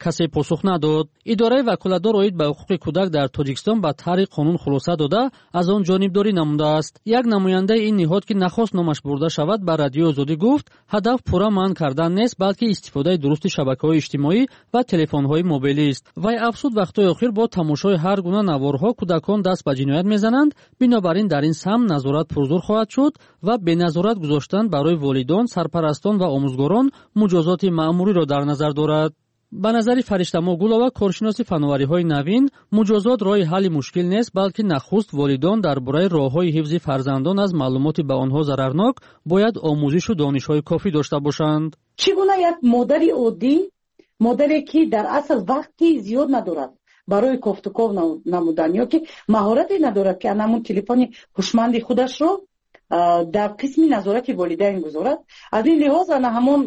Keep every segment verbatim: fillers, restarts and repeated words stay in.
касе посух надод. идораи ваколатдор оид ба ҳуқуқи кӯдак дар тоҷикистон ба тарҳи қонун хулоса дода аз он ҷонибдорӣ намудааст. як намояндаи ин ниҳод ки нахост номаш бурда шавад ба радиои озодӣ гуфт ҳадаф пурра манъ кардан нест, балки истифодаи дурусти шабакаҳои иҷтимоӣ ва телефонҳои мобилист. вай афзуд вақтҳои охир бо тамошои ҳар гуна наворҳо кӯдакон даст ба ҷиноят мезананд, бинобар ин дар ин самт назорат пурзур хоҳад шуд ва беназорат гузоштан барои волидон, сарпарастон ва омӯзгорон муҷозоти маъмуриро дар назар дорад. ба назари Фариштамо Гулова, коршиноси фанновариҳои навин, муҷозот роҳи ҳалли мушкил нест, балки нахуст волидон дар бораи роҳҳои ҳифзи фарзандон аз маълумоти ба онҳо зарарнок бояд омӯзишу донишҳои кофӣ дошта бошанд. чӣ гуна як модари оддӣ, модаре ки дар асл вақти зиёд надорад барои кофтуков намудан ё ки маҳорате надорад ки анамун телефони ҳушманди худашро дар қисми назорати волидайн гузорад. аз ин лиҳоз ана ҳамон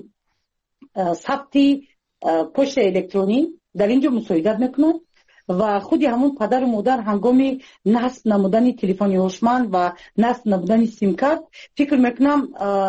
сабти почта электронӣ дар ин ҷо мусоидат мекунад ва худи ҳамон падару модар ҳангоми насб намудани телефони ҳушманд ва насб намудани симкарт фикр мекунам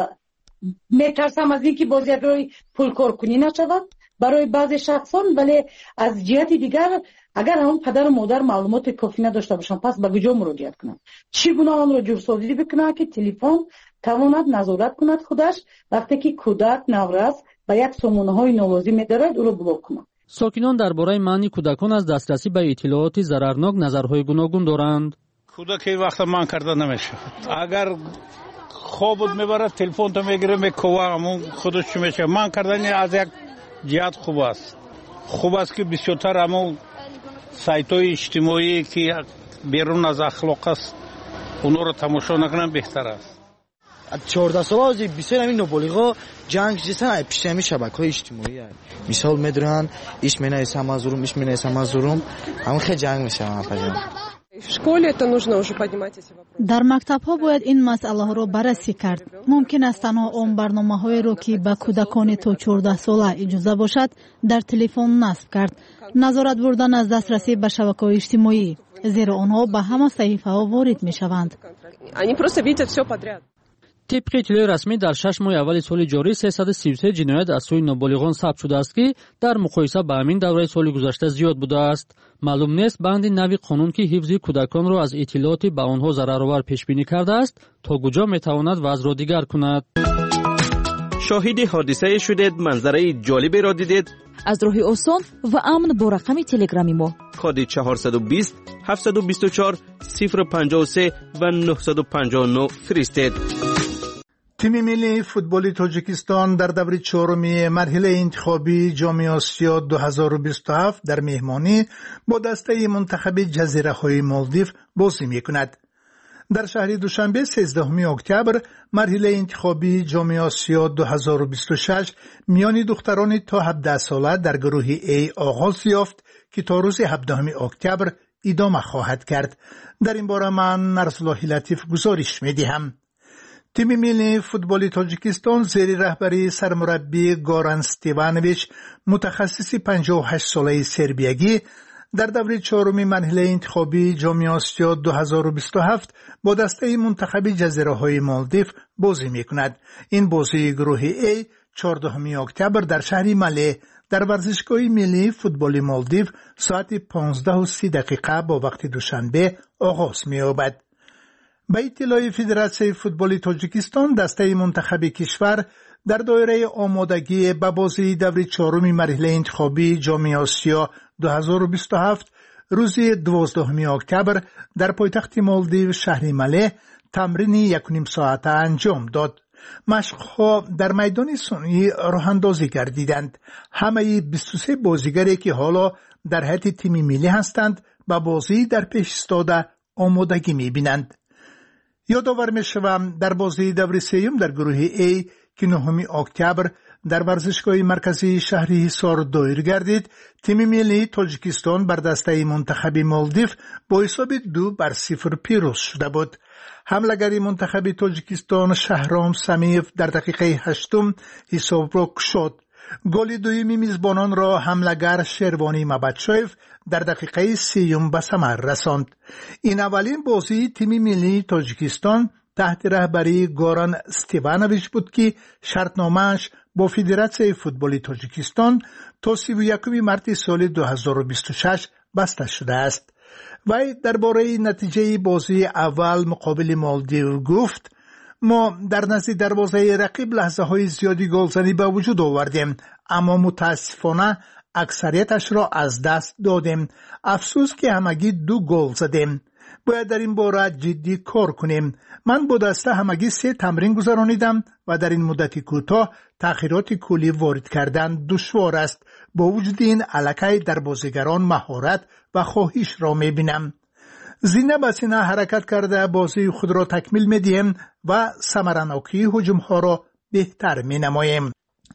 метарсам аз ин ки боз як роҳи пулкоркунӣ нашавад барои баъзе шахсон, вале аз ҷиҳати дигар агар ҳамон падару модар маълумоти кофӣ надошта бошанд, пас ба куҷо муроҷиат кунанд? чӣ гуна онро ҷурсозӣ бикунанд ки телефон тавонад назорат кунад худаш вақте ки кӯдак наврас ба як сомонаҳои нолозим медарад ӯро блок кунад. сокинон дар бораи маъни кӯдакон аз дастрасӣ ба иттилооти зарарнок назарҳои гуногун доранд. кӯдак ин вақта манъ карда намешавад. агар хобут мебарад, телефонто мегире, мекова ҳамон худаш чӣ мешавад. манъ кардани аз як ҷиҳат хуб аст. хуб аст ки бисёртар ҳамон сайтҳои иҷтимоӣ ки берун аз ахлоқ аст, онҳоро тамошо накунанд, беҳтар аст. чордаҳсола бисёр ҳамин ноболиғо ҷанг ҷисан ай пишти ҳамин шабакаҳои иҷтимоӣ ай мисол медуранд иш менависам аз урум иш менависам аз урум ҳамин хеле ҷанг мешаванд паҷа. В школе это нужно уже поднимать эти вопросы. дар мактабҳо бояд ин масъалаҳоро баррасӣ кард. мумкин аст танҳо он барномаҳоеро ки ба кӯдакони то чордаҳ сола иҷоза бошад дар телефон насб кард. назорат бурдан аз дастрасӣ ба шабакаҳои иҷтимоӣ, зеро онҳо ба ҳама саҳифаҳо ворид мешаванд. Они просто видят всё подряд. طبق اطلاع رسمی در شش ماه اول سال جاری سیصد و سی و سه جنایت از سوی نابالغان ثبت شده است که در مقایسه با همین دوره سال گذشته زیاد بوده است. معلوم نیست بند نوی قانون که حفظ کودکان را از اطلاعات به آنها ضررآور پیش بینی کرده است تا کجا میتواند وضع را دیگر کند. شاهد حادثه شدید، منظره جالبی را دیدید؟ از راه آسان و امن با رقم تلگرامی ما کد چهارصد و بیست هفتصد و بیست و چهار صفر پنجاه و سه و نهصد و پنجاه و نه فرستید. تیم ملی فوتبال تاجیکستان در دور چهارمی مرحله انتخابی جام آسیا دو هزار و بیست و هفت در مهمانی با دسته منتخب جزیره های مالدیو بازی میکند. در شهر دوشنبه سیزدهم اکتبر مرحله انتخابی جام آسیا دو هزار و بیست و شش میان دختران تا هفده ساله در گروه A آغاز یافت که تا روز هفدهم اکتبر ادامه خواهد کرد. در این باره من نرسلاه لطیف گزارش میدهم. تیم ملی فوتبال تاجیکستان زیر رهبری سرمربی گوران استیوانویچ متخصص پنجاه و هشت ساله سربیایی در دوره چهارم مرحله انتخابی جام آسیا دو هزار و بیست و هفت با دسته منتخب جزیره های مالدیو بازی میکند. این بازی گروه A چهاردهم اکتبر در شهر مله در ورزشگاه ملی فوتبال مالدیو ساعت پانزده و سی دقیقه با وقت دوشنبه آغاز می‌یابد. به اطلاع فدراسیون فوتبال تاجیکستان دسته منتخب کشور در دایره آمادگی به بازی دوره چهارم مرحله انتخابی جام آسیا دو هزار و بیست و هفت روز دوازدهم اکتبر در پایتخت مالدیو شهر مله تمرین یک و نیم ساعته انجام داد. مشق‌ها در میدان صنعی راه‌اندازی گردیدند. همه بیست و سه بازیگری که حالا در هیئت تیم ملی هستند به بازی در پیش استاده آمادگی می‌بینند. یادآور می‌شوم در بازی دوره سوم در گروه A که نهم اکتبر در ورزشگاه مرکزی شهر حصار دایر گردید، تیم ملی تاجیکستان بر دسته منتخب مالدیو با حساب دو بر صفر پیروز شده بود. حمله‌گر منتخب تاجیکستان شهرام سمیف در دقیقه هشتم حساب را گشود. گل دوم میزبانان را حمله‌گر شروانی مبدشایف در دقیقه سیوم به ثمر رساند. این اولین بازی تیم ملی تاجیکستان تحت رهبری گوران استیوانویچ بود که شرطنامه‌اش با فدراسیون فوتبال تاجیکستان تا سی و یکم مارس سال دو هزار و بیست و شش بسته شده است. وی درباره نتیجه بازی اول مقابل مالدیو گفت: ما در نزد دروازه رقیب لحظه های زیادی گلزنی به وجود آوردیم، اما متاسفانه اکثریتش را از دست دادیم. افسوس که همگی دو گل زدیم. باید در این باره جدی کار کنیم. من با دسته همگی سه تمرین گذرانیدم و در این مدت کوتاه تغییرات کلی وارد کردن دشوار است. با وجود این الکی در بازیگران مهارت و خواهش را میبینم. زینه به سینه حرکت کرده بازی خود را تکمیل میدیم و ثمراناکی هجوم ها را بهتر مینماییم.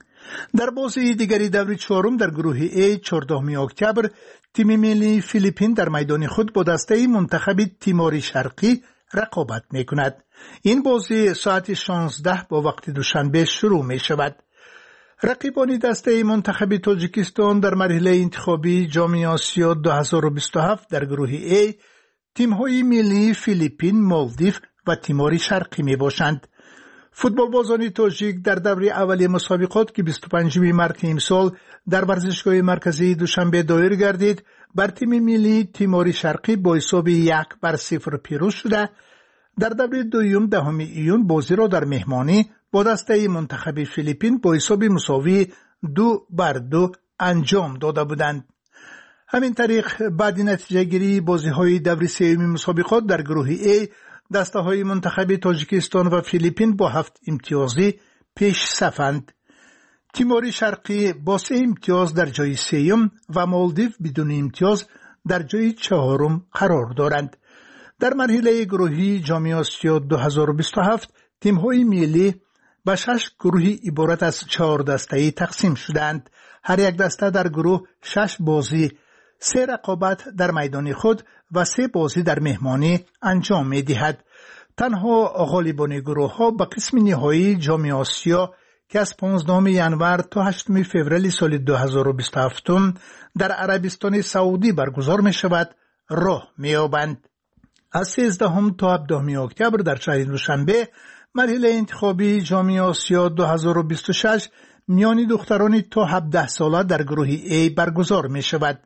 در بازی دیگری دور چهارم در گروه ای چهاردهم اکتبر تیم ملی فیلیپین در میدان خود با دسته منتخب تیمور شرقی رقابت میکند. این بازی ساعت شانزده با وقت دوشنبه شروع می شود. رقیبان دسته منتخب تاجیکستان در مرحله انتخابی جام آسیا دو هزار و بیست و هفت در گروه ای تیم‌های ملی فیلیپین، مالدیو و تیمور شرقی می باشند. فوتبال بازان تاجیک در دوره اولیه مسابقات که بیست و پنجم مارس امسال در ورزشگاه مرکزی دوشنبه دایر گردید، بر تیم ملی تیمور شرقی با حساب یک بر صفر پیروز شده. در دوره دوم دهم ایون بازی را در مهمانی با دسته منتخب فیلیپین با حساب مساوی دو بر دو انجام داده بودند. همین طریق بعد نتیجه گیری بازی های دوره سوم مسابقات در گروه ای دسته های منتخب تاجیکستان و فیلیپین با هفت امتیازی پیش صفند. تیمور شرقی با سه امتیاز در جای سوم و مالدیو بدون امتیاز در جای چهارم قرار دارند. در مرحله گروهی جام آسیا دو هزار و بیست و هفت تیم‌های ملی به شش گروهی عبارت از چهار دسته‌ای تقسیم شدند. هر یک دسته در گروه شش بازی، سه رقابت در میدان خود و سه بازی در مهمانی انجام می‌دهد. تنها غالبان گروه‌ها به قسم نهایی جام آسیا که از پانزدهم ژانویه تا هشتم فوریه سال دو هزار و بیست و هفت در عربستان سعودی برگزار می‌شود راه می‌یابند. از سیزدهم تا هفدهم اکتبر در شهر دوشنبه مرحله انتخابی جام آسیا دو هزار و بیست و شش میان دختران تا هفده ساله در گروه ای برگزار می شود.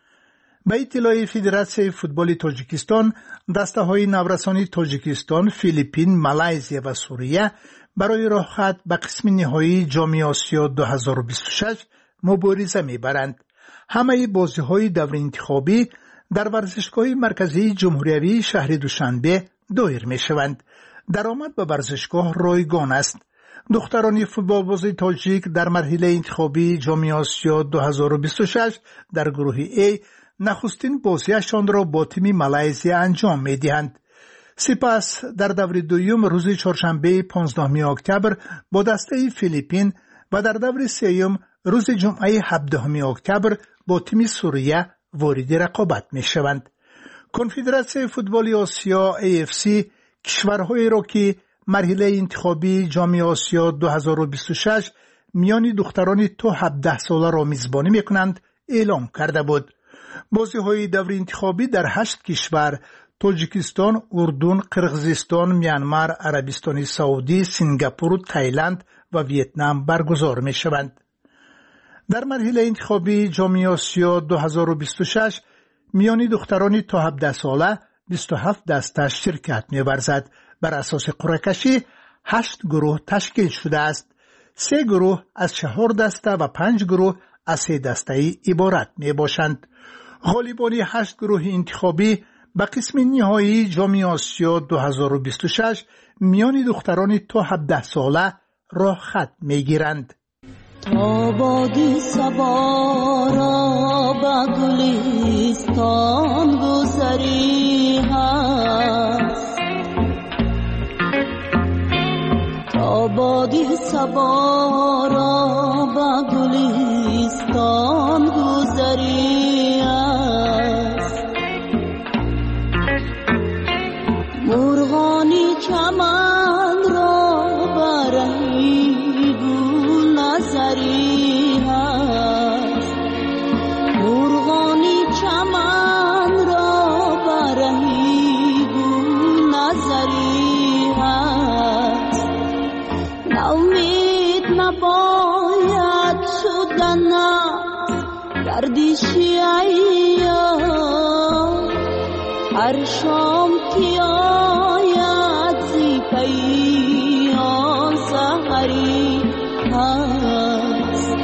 به اطلاع فدراسیون فوتبال تاجیکستان، دسته های نورسانی تاجیکستان، فیلیپین، مالایزیا و سوریه برای راه خط به قسم نهایی جام آسیا دو هزار و بیست و شش مبارزه می برند. همه بازی های دور انتخابی در ورزشگاه مرکزی جمهوری شهر دوشنبه دایر می شوند. درآمد به ورزشگاه رایگان است. دختران فوتبال باز تاجیک در مرحله انتخابی جام آسیا دو هزار و بیست و شش در گروه ای نخستین بازیشان را با تیم مالایزیا انجام می دهند. سپس در دور دوم روز چهارشنبه پانزدهم اکتبر با دسته فیلیپین و در دور سوم روز جمعه هفدهم اکتبر با تیم سوریه وارد رقابت می شوند. کنفدراسیون فوتبال آسیا ای اف سی کشورهایی را که مرحله انتخابی جام آسیا دو هزار و بیست و شش میان دختران تا هفده ساله را میزبانی می کنند اعلام کرده بود. بازی های دور انتخابی در هشت کشور تاجیکستان، اردن، قرقیزستان، میانمار، عربستان سعودی، سنگاپور، تایلند و ویتنام برگزار می شوند. در مرحله انتخابی جام آسیا دو هزار و بیست و شش میان دختران تا هفده ساله بیست و هفت دسته شرکت می ورزد. بر اساس قرعه کشی هشت گروه تشکیل شده است. سه گروه از چهار دسته و پنج گروه از سه دسته ای عبارت می باشند. غالبان هشت گروه انتخابی به قسم نهایی جام آسیا دو هزار و بیست و شش میان دختران تا هفده ساله راه خط می گیرند. تا بادی صبا را به گلستان گذری هست، تا بادی صبا را به گلستان گذری هست، مرغانی چمن را برهی گل نظری هست، مرغانی چمن را برهی گل نظری هست، ناامید نباید شدن است پیشی ایام هر شام که آید زی پیان سحری هست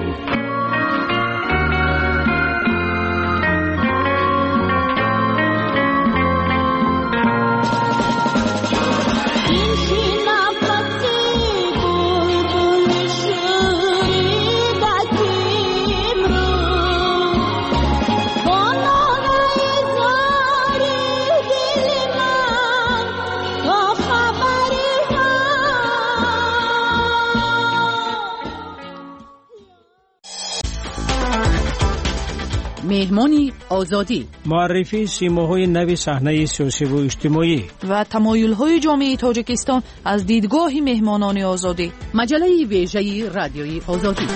مهمانی آزادی، معرفی سیماهای نو صحنه سیاسی و اجتماعی و تمایل‌های جامعه تاجیکستان از دیدگاه مهمانان آزادی. مجله ویژه رادیوی آزادی.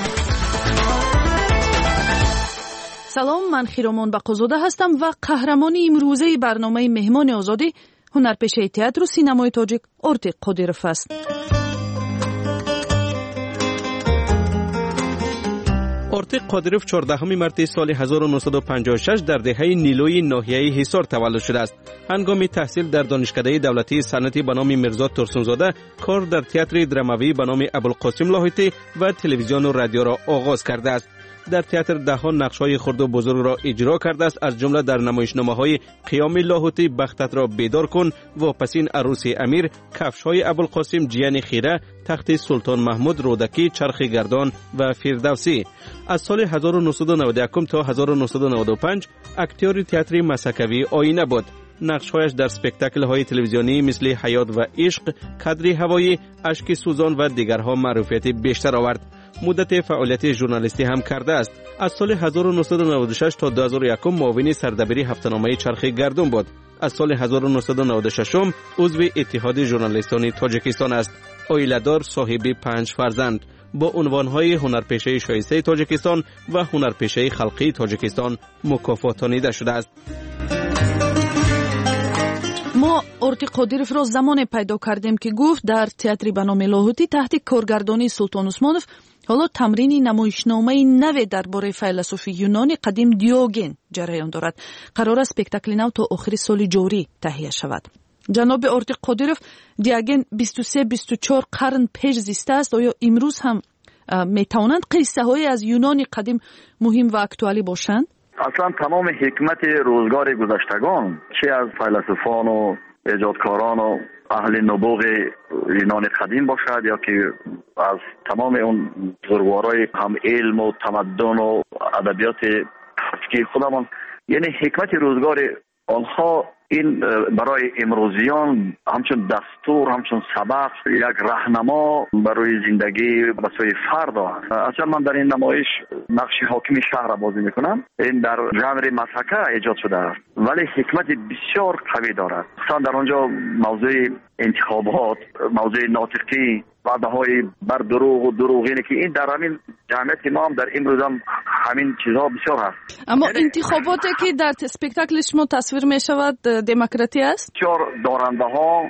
سلام، من خیرامان بقازاده هستم و قهرمان امروزه برنامه مهمان آزادی هنرپیشه تئاتر و سینمای تاجیک ارتیق قادیروف است. ارتیق قادیروف چهاردهم مارس سال هزار و نهصد و پنجاه و شش در دهه نیلوی ناحیه حصار تولد شده است. هنگام تحصیل در دانشکده دولتی صنعتی به نام میرزا ترسونزاده کار در تئاتر دراموی به نام ابوالقاسم لاهوتی و تلویزیون و رادیو را آغاز کرده است. در تئاتر دهها نقش‌های خرد و بزرگ را اجرا کرده است، از جمله در نمایشنامه‌های قیام لاهوتی، بختت را بیدار کن، واپسین عروس امیر، کفش‌های ابوالقاسم، جیان خیره، تخت سلطان محمود، رودکی، چرخ گردان و فردوسی. از سال هزار و نهصد و نود و یک تا هزار و نهصد و نود و پنج اکتور تئاتر مسکوی آینه بود. نقش‌هایش در اسپکتاکل‌های تلویزیونی مثل حیات و عشق، کادری هوایی، اشک سوزان و دیگرها معروفیت بیشتر آورد. مدت فعالیت ژورنالیستی هم کرده است. از سال هزار و نهصد و نود و شش تا دو هزار و یک معاون سردبیر هفته‌نامه چرخ گردون بود. از سال هزار و نهصد و نود و شش عضو اتحاد ژورنالیستان تاجیکستان است. عائله‌دار، صاحب پنج فرزند، با عنوان‌های هنرپیشه شایسته تاجیکستان و هنرپیشه خلقی تاجیکستان مکافاتانیده شده است. ما ارتیق قادیروف را زمان پیدا کردیم که گفت در تئاتر به نام لاهوتی تحت کارگردانی سلطان عثمانوف حالا تمرین نمایشنامه نو درباره فیلسوف یونانی قدیم دیوگن جریان دارد. قرار است اسپکتاکل نو تا آخر سال جاری تهیه شود. جناب ارتیق قادیروف، دیوگن بیست و سه بیست و چهار قرن پیش زیسته است. آیا امروز هم میتوانند قصه های از یونان قدیم مهم و اکتوالی باشند؟ اصلا تمام حکمت روزگار گذشتگان، چه از فیلسوفان و ایجادکاران و اهل نبوغ یونان قدیم باشد یا که از تمام اون بزرگوارای هم علم و تمدن و ادبیات که خودمان، یعنی حکمت روزگار آنها این برای امروزیان همچون دستور، همچون سبق، یک راهنما برای زندگی بسیار فرد است. اصلا من در این نمایش نقش حاکم شهر بازی میکنم. این در ژانر مسحکه ایجاد شده است ولی حکمت بسیار قوی دارد. مثلا در آنجا موضوع انتخابات، موضوع ناطقی، وعده های بر دروغ و دروغینه که این در همین جمعیت که ما هم در امروز هم همین چیزها بسیار هست. اما انتخاباتی که در اسپکتاکل شما تصویر می شود دموکراتی است؟ چهار دارنده ها،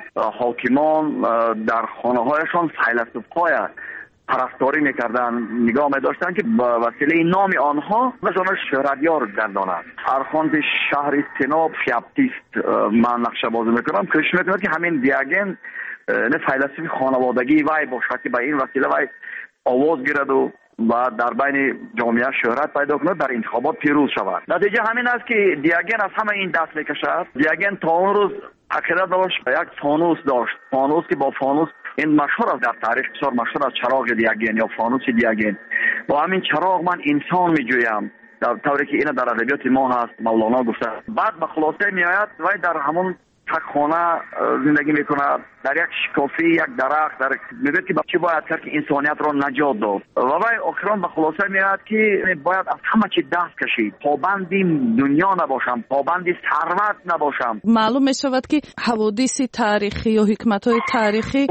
حاکمان در خانه هایشان فیلسوف های پرستاری میکردن، نگاه می‌داشتن که با وسیله نام آنها مثلا شهرتیار گردانند. ارخاند شهر تناب فیاپتیست من نقشه بازی میکنم، کش میکنم که همین دیوگن نه فیلسوف خانوادگی وای باشد که با این وسیله وای آواز گیرد و و در بین جامعه شهرت پیدا کند، در انتخابات پیروز شود. نتیجه همین است که دیوگن از همه این دست میکشد. دیوگن تا اون روز عقیده داشت یک فانوس داشت، فانوس که با فانوس این مشهور است در تاریخ، بسیار مشهور است چراغ دیوگن یا فانوس دیوگن. با همین چراغ من انسان میجویم، در طوری که این در ادبیات ما هست، مولانا گفته. بعد به خلاصه میآید و در همون تک خانه زندگی میکنه، در یک شکافی، یک درخت، در میگه که چی باید کرد که انسانیت را نجات داد. و وای آخران به خلاصه میاد که باید از همه چی دست کشید، پابندی دنیا نباشم، پابندی ثروت نباشم. معلوم میشود که حوادث تاریخی یا حکمت‌های تاریخی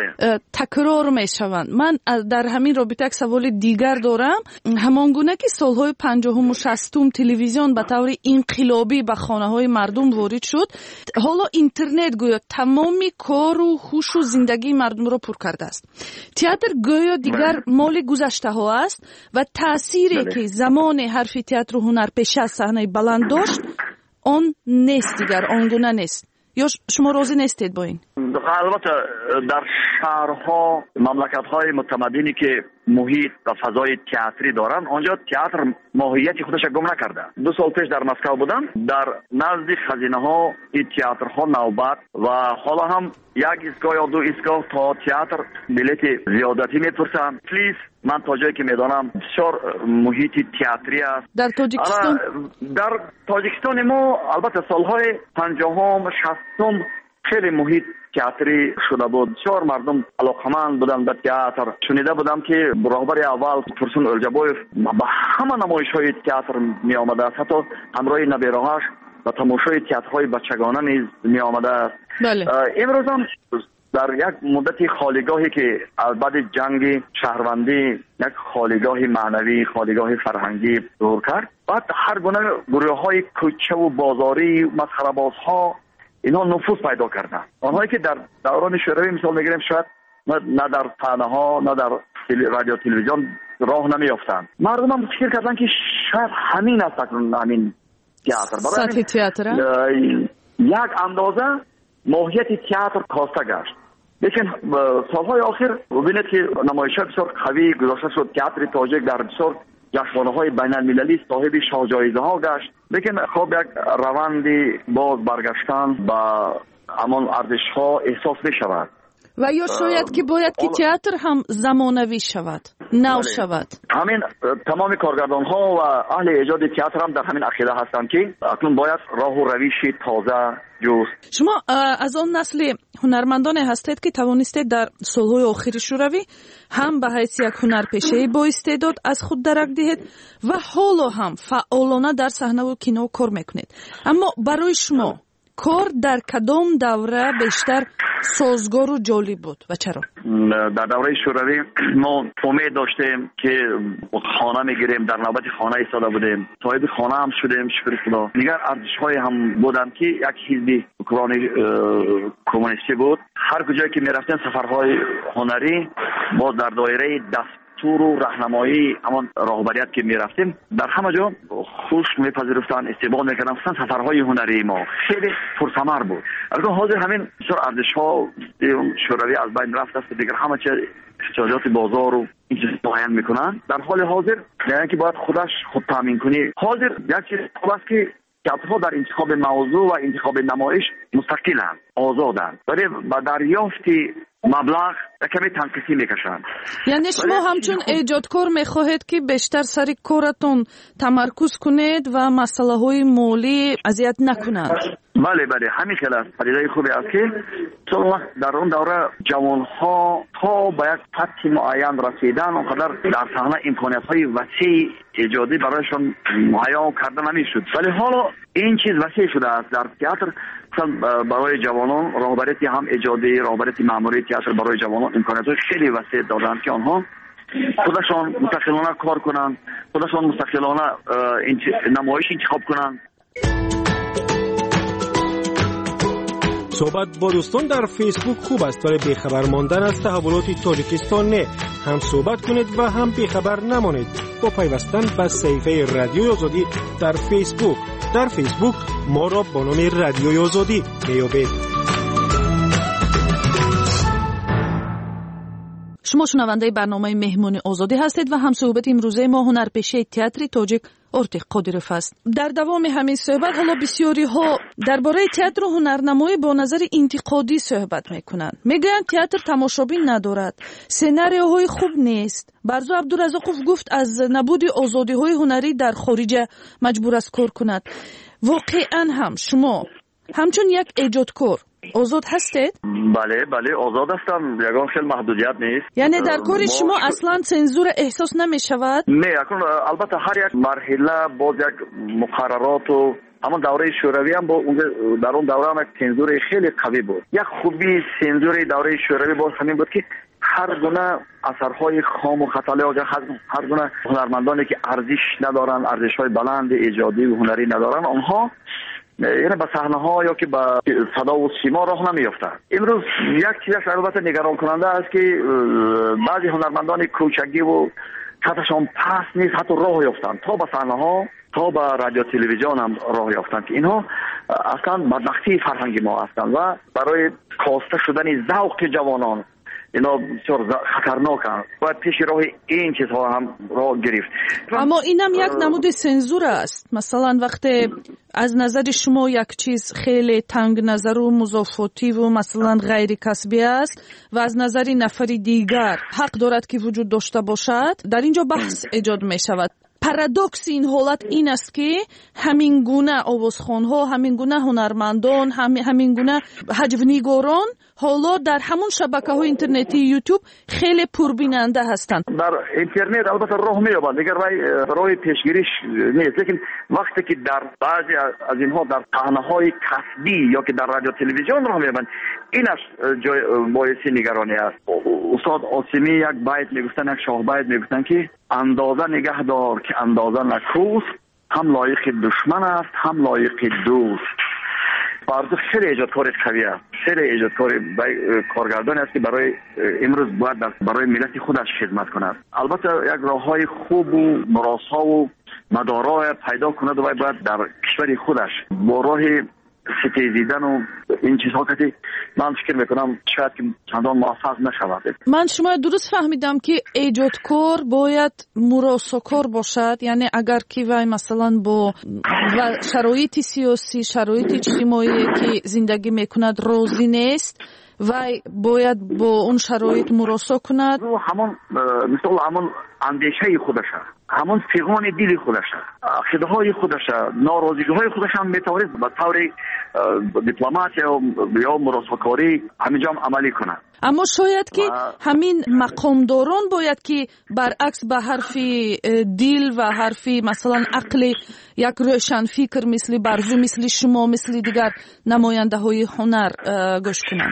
تکرار میشوند. من در همین رابطه یک سوال دیگر دارم. همانگونه که سالهای پنجاهم و شصتم تلویزیون به طور انقلابی به خانه‌های مردم وارد شد، حالا اینترنت گویا تمام کار و هوش و زندگی مردم رو پر کرده است. تئاتر گویا دیگر مال گذشته ها است و تأثیری که زمان حرفی تئاتر و هنرپیشه از صحنه بلند داشت آن نیست دیگر، آنگونه نیست. یا شما راضی نیستید با این؟ البته در شهرها، مملکت‌های متمدنی که محیط و فضای تئاتری دارن، آنجا تئاتر ماهیت خودش گم نکرده. دو سال پیش در مسکو بودم، در نزد خزینه‌ها این تئاترها نوبت و حالا هم یک ایستگاه یا دو ایستگاه تا تئاتر بلیت زیادتی میپرسن. پلیز من تا جایی که میدانم بسیار محیط تئاتری است. در تاجیکستان در تاجیکستان ما البته سالهای پنجاهم شصتم خیلی محیط تئاتری شده بود. بسیار مردم علاقمند بودن به تئاتر. شنیده بودم که راهبر اول فرسون الجبایف به همه نمایش‌های تئاتر می آمده است، حتی همراه نبیره‌هاش و تماشای تئاترهای بچگانه نیز می آمده است. بله. امروز هم در یک مدت خالیگاهی که از بعد جنگ شهروندی یک خالیگاه معنوی، خالیگاه فرهنگی ظهور کرد، بعد هر گونه گروه‌های کوچه و بازاری، مسخره‌بازها اینها نفوذ پیدا کردن. آنهایی که در دوران شوروی مثال میگیریم شاید نه در صحنه ها نه در رادیو تلویزیون راه نمیافتند. مردم هم فکر کردن که شاید همین است اکنون همین تئاتر. سطح تئاتر یک اندازه ماهیت تئاتر کاسته گشت. لیکن سالهای آخر ببینید که نمایش‌ها بسیار قوی گذاشته شد. تئاتر تاجیک در بسیار جشنواره‌های بین‌المللی صاحب شاهجایزه‌ها گشت. لیکن خب یک روندی باز برگشتن با همان ارزش‌ها احساس می‌شود. و یا شاید که باید که تئاتر هم زمانوی شود، نو شود. همین تمام کارگردان‌ها و اهل ایجاد تئاتر هم در همین عقیده هستند که اکنون باید راه و روش تازه جست. شما از آن نسل هنرمندان هستید که توانستید در سالهای آخر شوروی هم به حیث یک هنرپیشه با استعداد از خود درک دهید و حالا هم فعالانه در صحنه و کینو کار میکنید. اما برای شما کار در کدام دوره بیشتر سازگار و جالب بود و چرا؟ در دوره شوروی ما امید داشتیم که خانه میگیریم، در نوبت خانه ایستاده بودیم، صاحب خانه هم شدیم شکر خدا. دیگر ارزش‌های هم بودن که یک حزب حکمرانی کمونیستی بود. هر کجایی که میرفتیم سفرهای هنری باز در دایره دست تور و راهنمایی همان راهبریت که میرفتیم در همه جا خوش میپذیرفتن، استقبال میکردن. خصوصا سفرهای هنری ما خیلی پرثمر بود. البته حاضر همین بسیار ارزش‌ها شوروی از بین رفت است، دیگر همه چیز احتیاجات بازار و این چیز معین میکنن. در حال حاضر یعنی که باید خودش خود تامین کنی. حاضر یک چیز خوب است که تئاترها در انتخاب موضوع و انتخاب نمایش مستقلند، آزادند، ولی با دریافت مبلغ کمی تنقیصی میکشن. یعنی شما همچون ایجادکار میخواهید که بیشتر سر کارتون تمرکز کنید و مسئله های مالی اذیت نکنند؟ بله بله همین خیلی است. پدیده خوبی است که چون وقت در اون دوره جوانها تا به یک سطح معین رسیدن اونقدر در صحنه امکانیت های وسیع ایجادی برایشان مهیا کرده نمیشد، ولی حالا این چیز وسیع شده است. در تئاتر برای جوانان راهبریتی هم ایجادی، راهبریتی مأموری تئاتر برای جوانان امکانیت خیلی وسیع دادند که آنها خودشان مستقلانه کار کنند، خودشان مستقلانه نمایش انتخاب کنند. صحبت با دوستان در فیسبوک خوب است، ولی بیخبر ماندن از تحولات تاجیکستان نه. هم صحبت کنید و هم بیخبر نمانید با پیوستن به صفحه رادیوی آزادی در فیسبوک. در فیسبوک ما را با نام رادیوی آزادی میابید. شما شنونده برنامه مهمانی آزادی هستید و هم صحبت امروزه ما هنرپیشه تئاتر تاجیک ارتق قادیروف است. در دوام همین صحبت حالا بسیاری ها درباره تئاتر و هنرنمایی با نظر انتقادی صحبت میکنند. میگویند تئاتر تماشابین ندارد، سناریوهای خوب نیست. برزو عبدالرزاقوف گفت از نبود آزادی های هنری در خارج مجبور است کار کند. واقعا هم شما همچون یک ایجادکار آزاد هستید؟ بله بله آزاد هستم، یگان خیلی محدودیت نیست. یعنی در کار شما اصلا سنزور احساس نمی شود؟ نه، البته هر یک مرحله باز یک مقررات و اما دوره شوروی هم با در اون دوره هم یک سنزور خیلی قوی بود. یک خوبی سنزور دوره شوروی باز همین بود که هر گونه اثرهای خام و خطاله هر گونه هنرمندانی که ارزش ندارن، ارزش‌های بلند ایجادی و هنری ندارن، آنها یعنی به صحنه ها یا که به صدا و سیما راه نمیافته. امروز یک چیزش البته نگران کننده است که بعضی هنرمندان کوچگی و سطحشان پست نیست حتی راه یافتند تا به صحنه ها تا به رادیو تلویزیون هم راه یافتند که اینها اصلا بدبختی فرهنگ ما هستند و برای کاسته شدن ذوق جوانان اینا بسیار خطرناکند. باید پیش راه این چیزها هم راه گرفت. اما اینم یک نمود سنزور است. مثلا وقتی از نظر شما یک چیز خیلی تنگ نظر و مضافاتی و مثلا غیر کسبی است و از نظر نفری دیگر حق دارد که وجود داشته باشد، در اینجا بحث ایجاد می شود. پارادوکس این حالت این است که همین گونه آوازخوان‌ها، همین گونه هنرمندان، همین گونه هجونیگاران حالا در همون شبکه‌های اینترنتی یوتیوب خیلی پربیننده هستند. در اینترنت البته راه می‌یابند، دیگر راه راه پیشگیریش نیست، لیکن وقتی که در بعضی از اینها در صحنه‌های کسبی یا که در رادیو تلویزیون راه می‌یابند، اینش جای باعث نگرانی است. استاد عاصمی یک بیت میگفتن، یک شاه بیت میگفتن که اندازه نگه دار که اندازه نکوست، هم لایق دشمن است هم لایق دوست. بارزو خیلی ایجادکار قوی است، خیلی ایجادکار کارگردانی است که برای امروز باید برای ملت خودش خدمت کند. البته یک راههای خوب و مراسا و مدارا پیدا کند و باید در کشور خودش با راه ستیزیدن و این چیزها که من فکر میکنم شاید که چندان موفق نشود. من شما درست فهمیدم که ایجادکار باید مراساکار باشد، یعنی اگر که وای مثلا با شرایط سیاسی، شرایط اجتماعی که زندگی میکند راضی نیست وای باید با اون شرایط مراسا کند. همون مثل همون اندیشه خودشه، همون فیغان دل خودشه، خداهای خودشه، ناراضی‌های خودش هم میتواند به طور دیپلماسی یا مراساکاری همینجا عملی کنه. اما شاید که همین مقامداران باید که برعکس به حرف دل و حرف مثلا عقل یک روشن فکر مثل بارزو، مثل شما، مثل دیگر نماینده های هنر گوش کنند.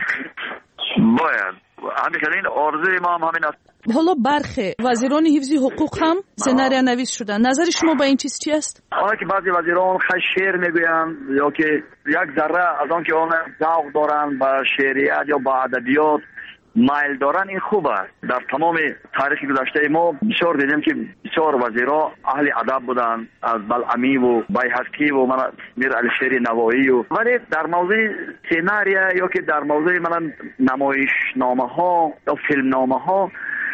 باید همین آرزوی ما هم همین است. حالا برخی وزیران حفظ حقوق هم سناریو نویس شدن. نظر شما با این چیز چی است؟ آنها که بعضی وزیران خیلی شعر میگویند یا که یک ذره از آن که آن ذوق دارند به شعریت یا به ادبیات مایل دارن، این خوب است. در تمام تاریخ گذشته ما بسیار دیدیم که بسیار وزیرا اهل ادب بودند، از بلعمی و بیهقی و من میر علیشیر نوایی و ولی در موضوع سناریو یا که در موضوع من نمایشنامه ها یا فیلم نامه ها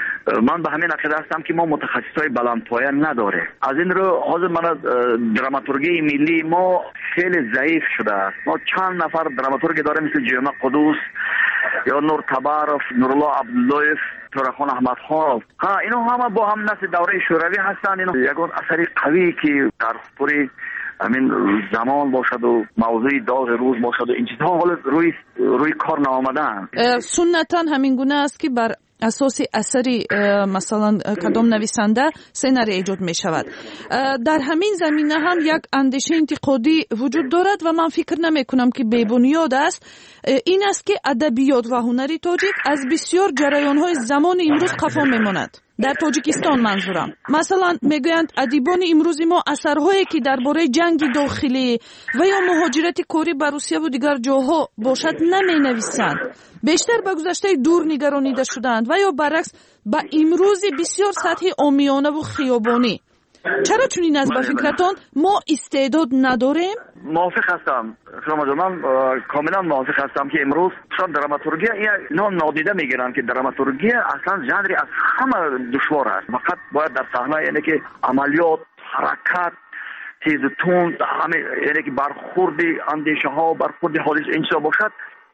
من به همین عقیده هستم که ما متخصصای بلندپایه نداره. از این رو حاضر من دراماتورگی ملی ما خیلی ضعیف شده است. ما چند نفر دراماتورگ داره مثل جیما قدوس یا نور تبارف، نورالله عبداللهیف، تورخان احمد خان. ها اینا همه با هم نسل دوره شوروی هستند. اینا یگان اثری قوی که در پوری همین زمان باشد و موضوع داغ روز باشد و این چیزها حالا روی روی کار نآمدن. سنتاً همین گونه است که بر اساس اثری مثلا کدام نویسنده سناریو ایجاد می شود. در همین زمینه هم یک اندیشه انتقادی وجود دارد و من فکر نمی کنم که بی بنیاد است. این است که ادبیات و هنر تاجیک از بسیار جریان های زمان امروز خفا می ماند. در تاجیکستان منظورم. مثلا میگویند ادیبان امروزی ما اثرهایی که درباره جنگ داخلی و یا مهاجرت کاری به روسیه و دیگر جاها باشد نمی نویسند. بیشتر به گذشته دور نگرانیده شدند و یا برعکس به امروزی بسیار سطح عامیانه و خیابانی. چرا چنین است به فکرتان ما استعداد نداریم؟ موافق هستم شما جان، من کاملا موافق هستم که امروز شاید دراماتورگی اینا نادیده میگیرن که دراماتورگی اصلا ژانری از همه دشوار است. فقط باید در صحنه یعنی که عملیات، حرکت، تیز و تند، همه یعنی که برخورد اندیشه ها، برخورد حادث این چیزا باشد.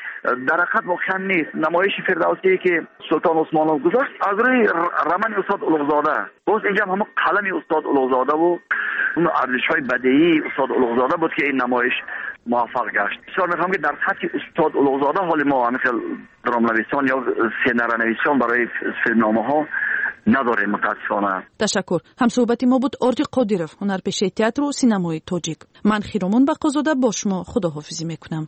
در حقیقت واقعا نیست. نمایش فردوسی که سلطان عثمانov گذاشت از روی رمن استاد اولوغزاده، باز اینجا هم قلم استاد اولوغزاده و اون ارزش‌های بدیعی استاد اولوغزاده بود که این نمایش موفق گشت. بسیار می‌خوام که در سطح استاد اولوغزاده حال ما مثل درام‌نویسان یا سیناریونویسان برای فیلمنامه‌ها نداره متاسفانه. تشکر. هم صحبت ما بود ارتی قادیرов، هنرپیشه تئاتر و سینمای تاجیک. من خیرامون بقازاده با شما خداحافظی میکنم.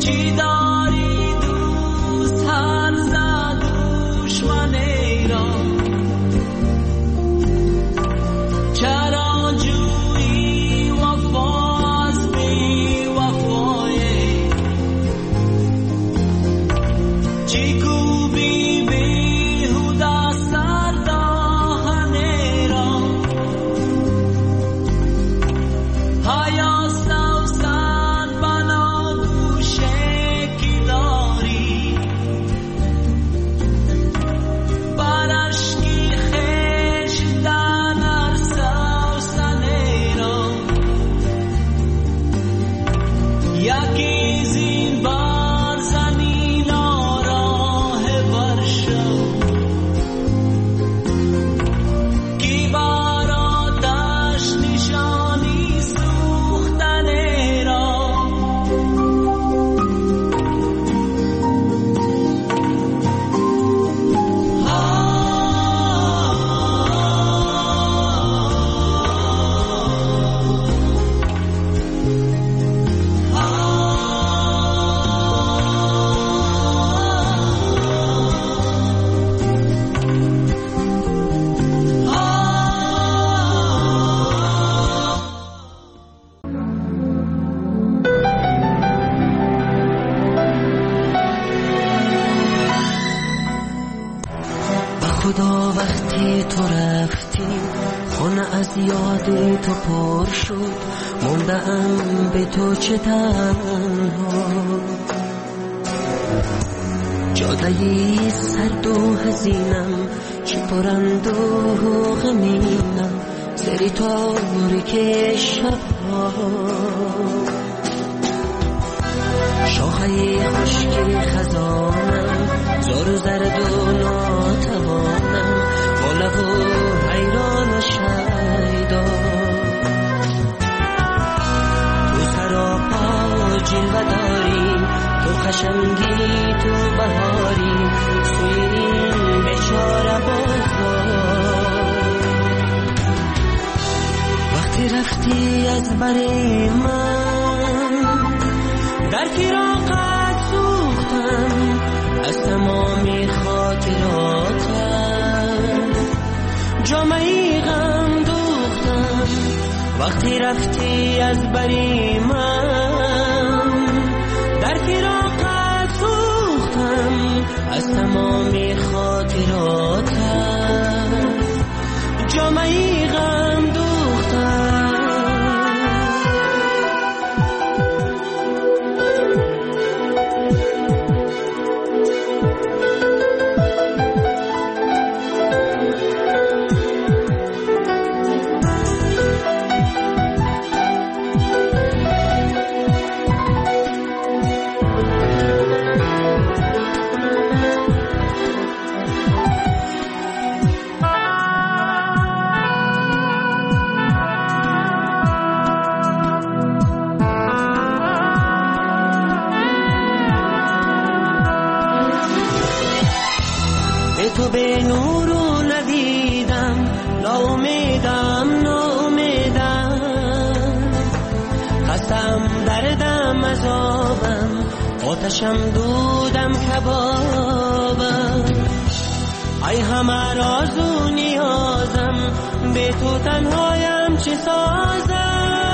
خدا وقتی تو رفتی خونه از یاد تو پر شد، موندم به تو چه تنها، جادهی سرد و حزینم چه پرند و غمینم، سری تاریک شبها، شاخه خشکی خزانم زار زرد و ناتوانم، والا و حیران و شیدا، تو سراپا جلوه داری، تو خشنگی تو بهاری، سوی این بیچاره بازار، وقتی رفتی از بر من در فراقت سوختم، از تمامی خاطراتم جامعی غم دوختم، وقتی رفتی از بری من در فراقت سوختم، از تمامی خاطراتم جامعی غم دوختم. تو به نور رو ندیدم، ناامیدم ناامیدم، خستم دردم عذابم، آتشم دودم کبابم، ای همه راز و نیازم، به تو تنهایم چه سازم،